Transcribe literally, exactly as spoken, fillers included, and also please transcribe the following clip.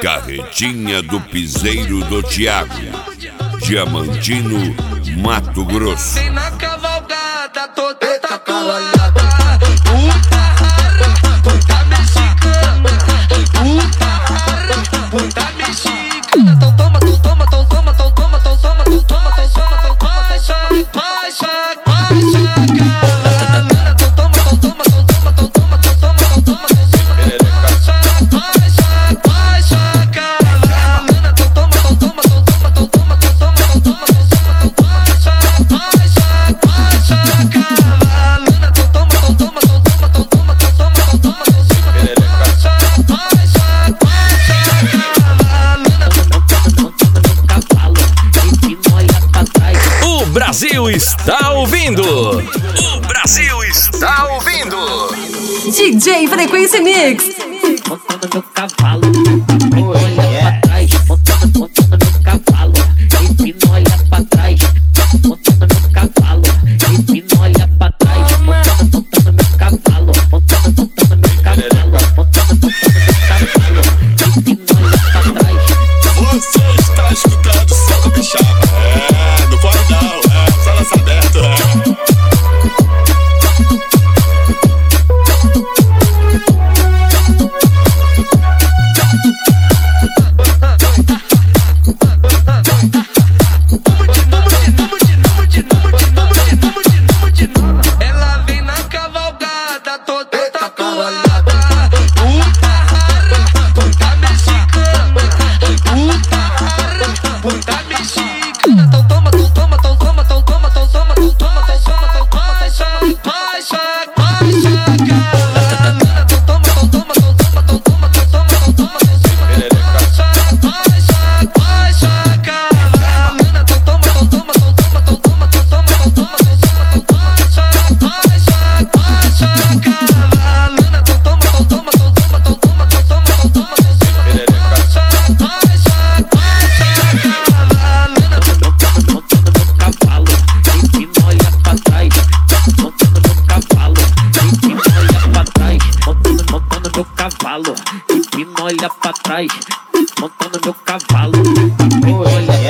Carretinha do Piseiro do Thiago, Diamantino, Mato Grosso. Vem na cavalgada toda tatuada, puta rara, puta mexicana, puta rara, puta mexicana. Então toma, então toma, então toma, então toma, então toma, então toma, então toma, então toma, vai saca, vai saca, vai saca. Então toma, então toma, então toma, então toma, então toma, então toma, então toma, vai saca, vai saca, vai saca. Então toma, então toma, então toma, então toma, então toma, então toma, então toma, vai saca, vai saca, vai saca. Então toma, então toma, então toma, então toma, então toma, então toma, então toma, vai saca, vai saca, vai saca. O Brasil está ouvindo. O Brasil está ouvindo. D J Frequência Mix. Montando meu cavalo, olha pra trás, montando, montando meu cavalo, empina, olha pra trás, montando meu cavalo, empina, olha pra trás, montando, montando meu cavalo, montando, montando meu cavalo, montando, montando meu cavalo, empina, olha pra trás. Você está escutando o som do Pixaba, é, não pode não, é, só lança aberto, é. Ela vem na cavalgada toda tatuada, puta rara, puta mexicana, puta rara, puta mexicana. Então toma, então toma, então toma, então toma, então toma, então toma, então toma, então toma, vai saca, vai saca, vai saca. Então toma, então toma, então toma, então toma, então toma, então toma, então toma, vai saca, vai saca, vai saca. Então toma, então toma, então toma, então toma, então toma, então toma, então toma, então toma, vai saca, vai saca, vai saca. Então toma, então toma, então toma, então toma, então toma, então toma, então toma, vai saca, vai saca, vai saca. Montando meu cavalo, empina, olha pra trás, montando meu cavalo, empina, olha pra trás, montando, montando meu cavalo, empina, olha pra trás, montando meu cavalo, empina, olha